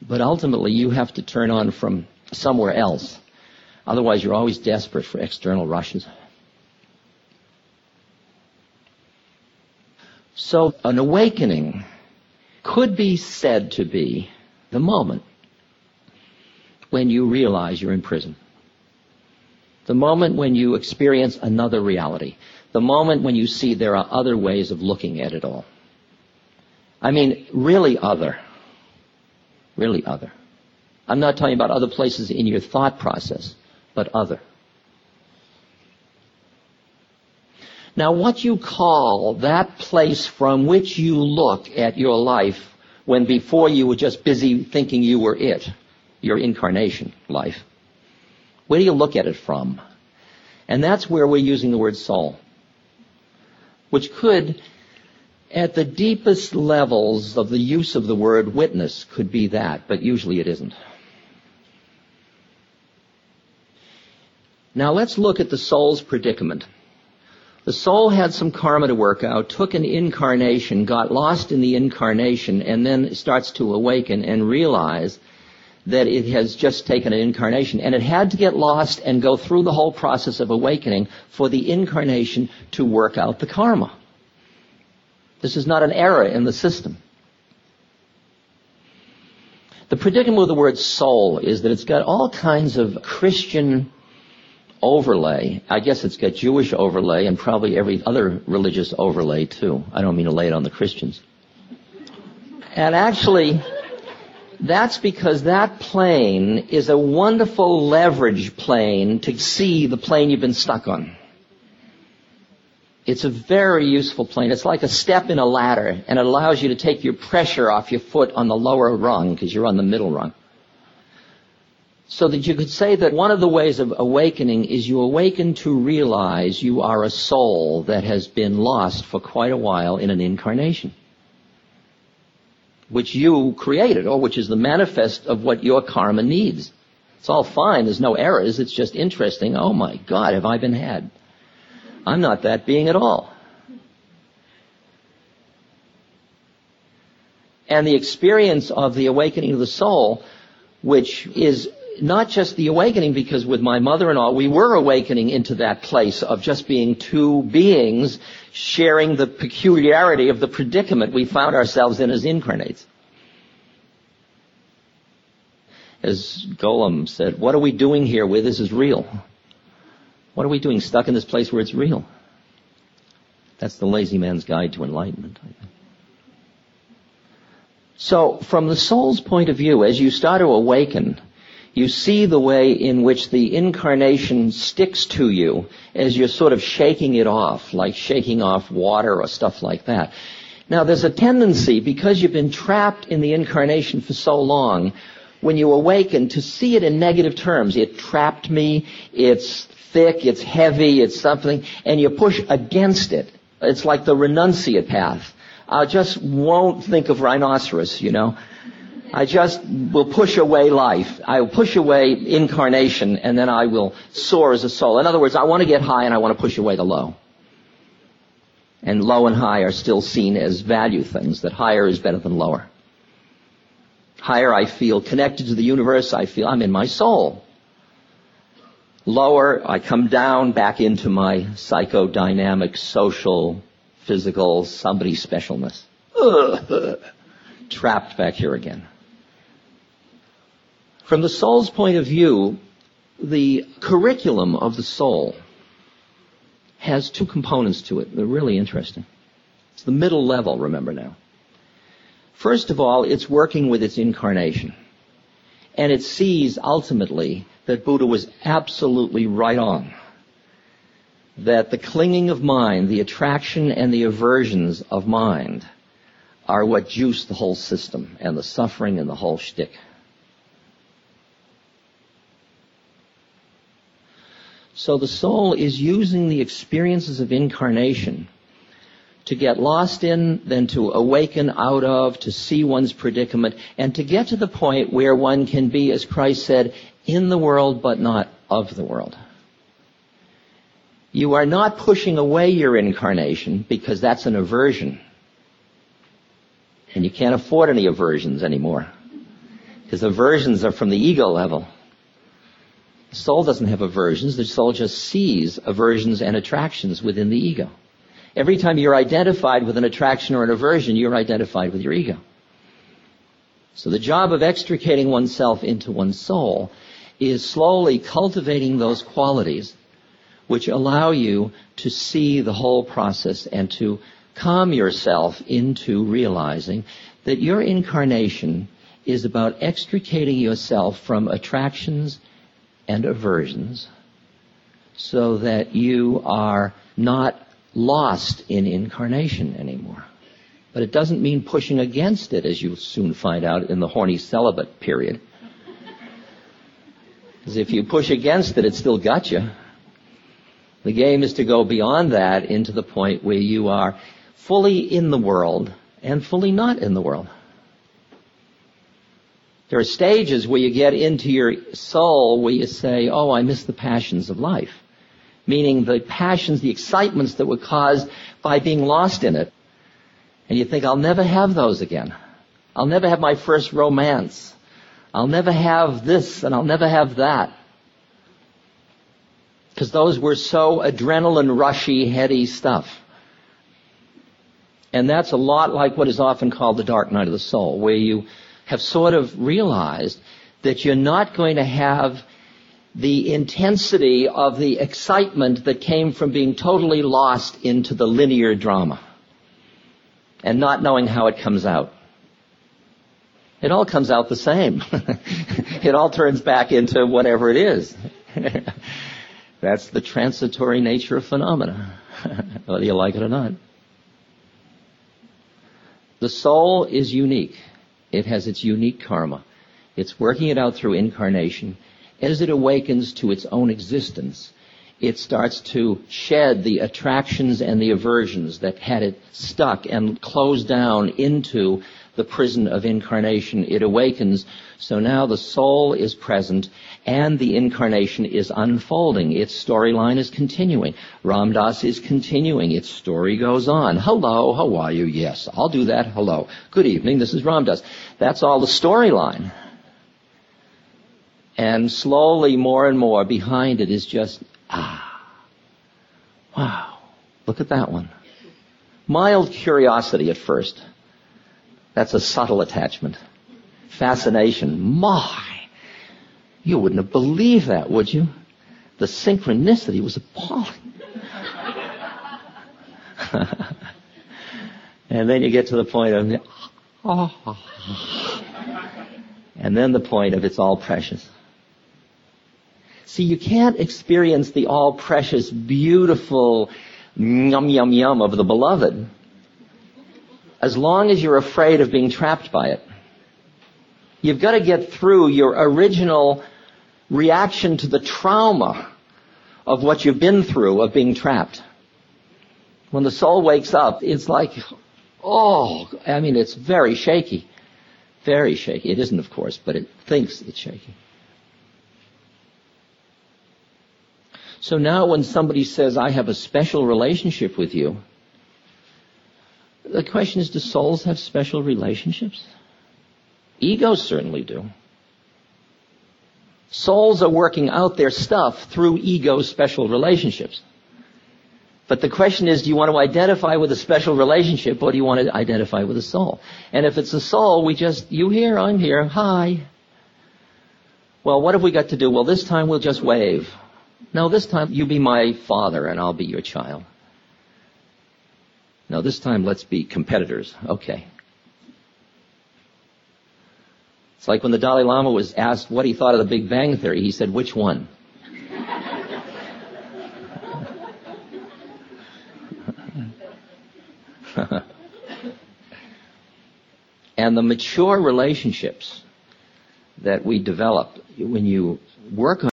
But ultimately, you have to turn on from somewhere else. Otherwise, you're always desperate for external rushes. So an awakening could be said to be the moment when you realize you're in prison. The moment when you experience another reality. The moment when you see there are other ways of looking at it all. I mean, really other. Really other. I'm not talking about other places in your thought process, but other. Now, what you call that place from which you look at your life when before you were just busy thinking you were it, your incarnation life, where do you look at it from? And that's where we're using the word soul, which could, at the deepest levels of the use of the word witness, could be that, but usually it isn't. Now let's look at the soul's predicament. The soul had some karma to work out, took an incarnation, got lost in the incarnation, and then starts to awaken and realize that it has just taken an incarnation. And it had to get lost and go through the whole process of awakening for the incarnation to work out the karma. This is not an error in the system. The predicament with the word soul is that it's got all kinds of Christian overlay. I guess it's got Jewish overlay and probably every other religious overlay too. I don't mean to lay it on the Christians. And actually, that's because that plane is a wonderful leverage plane to see the plane you've been stuck on. It's a very useful plane. It's like a step in a ladder, and it allows you to take your pressure off your foot on the lower rung because you're on the middle rung. So that you could say that one of the ways of awakening is you awaken to realize you are a soul that has been lost for quite a while in an incarnation, which you created, or which is the manifest of what your karma needs. It's all fine. There's no errors. It's just interesting. Oh my God, have I been had? I'm not that being at all. And the experience of the awakening of the soul, which is not just the awakening, because with my mother-in-law, we were awakening into that place of just being two beings sharing the peculiarity of the predicament we found ourselves in as incarnates. As Golem said, what are we doing here where this is real? What are we doing stuck in this place where it's real? That's the lazy man's guide to enlightenment, I think. So, from the soul's point of view, as you start to awaken, you see the way in which the incarnation sticks to you as you're sort of shaking it off, like shaking off water or stuff like that. Now, there's a tendency, because you've been trapped in the incarnation for so long, when you awaken, to see it in negative terms. It trapped me, it's thick, it's heavy, it's something, and you push against it. It's like the renunciate path. I just won't think of rhinoceros, you know. I just will push away life. I will push away incarnation, and then I will soar as a soul. In other words, I want to get high and I want to push away the low. And low and high are still seen as value things, that higher is better than lower. Higher, I feel connected to the universe. I feel I'm in my soul. Lower, I come down back into my psychodynamic, social, physical, somebody specialness. Trapped back here again. From the soul's point of view, the curriculum of the soul has two components to it. They're really interesting. It's the middle level, remember now. First of all, it's working with its incarnation. And it sees ultimately that Buddha was absolutely right on. That the clinging of mind, the attraction and the aversions of mind are what juice the whole system and the suffering and the whole shtick. So the soul is using the experiences of incarnation to get lost in, then to awaken out of, to see one's predicament, and to get to the point where one can be, as Christ said, in the world but not of the world. You are not pushing away your incarnation because that's an aversion. And you can't afford any aversions anymore. His aversions are from the ego level. The soul doesn't have aversions. The soul just sees aversions and attractions within the ego. Every time you're identified with an attraction or an aversion, you're identified with your ego. So the job of extricating oneself into one's soul is slowly cultivating those qualities which allow you to see the whole process and to calm yourself into realizing that your incarnation is about extricating yourself from attractions and aversions so that you are not lost in incarnation anymore. But it doesn't mean pushing against it, as you'll soon find out in the horny celibate period. Because if you push against it, it still got you. The game is to go beyond that into the point where you are fully in the world and fully not in the world. There are stages where you get into your soul where you say, oh, I miss the passions of life. Meaning the passions, the excitements that were caused by being lost in it. And you think, I'll never have those again. I'll never have my first romance. I'll never have this and I'll never have that. Because those were so adrenaline rushy, heady stuff. And that's a lot like what is often called the dark night of the soul, where you have sort of realized that you're not going to have the intensity of the excitement that came from being totally lost into the linear drama and not knowing how it comes out. It all comes out the same. It all turns back into whatever it is. That's the transitory nature of phenomena, whether you like it or not. The soul is unique. It has its unique karma. It's working it out through incarnation. As it awakens to its own existence, it starts to shed the attractions and the aversions that had it stuck and closed down into the prison of incarnation. It awakens, so now the soul is present and the incarnation is unfolding. Its storyline is continuing. Ram Dass is continuing. Its story goes on. Hello, how are you? Yes, I'll do that. Hello. Good evening, this is Ram Dass. That's all the storyline. And slowly, more and more, behind it is just, wow, look at that one. Mild curiosity at first. That's a subtle attachment. Fascination. My! You wouldn't have believed that, would you? The synchronicity was appalling. And then you get to the point of, and then the point of it's all precious. See, you can't experience the all precious, beautiful yum, yum, yum of the beloved as long as you're afraid of being trapped by it. You've got to get through your original reaction to the trauma of what you've been through of being trapped. When the soul wakes up, it's like, it's very shaky. Very shaky. It isn't, of course, but it thinks it's shaky. So now when somebody says, I have a special relationship with you, the question is, do souls have special relationships? Egos certainly do. Souls are working out their stuff through ego special relationships. But the question is, do you want to identify with a special relationship or do you want to identify with a soul? And if it's a soul, you here, I'm here, hi. Well, what have we got to do? Well, this time we'll just wave. No, this time you be my father and I'll be your child. No, this time let's be competitors. Okay. It's like when the Dalai Lama was asked what he thought of the Big Bang Theory. He said, which one? And the mature relationships that we develop, when you work on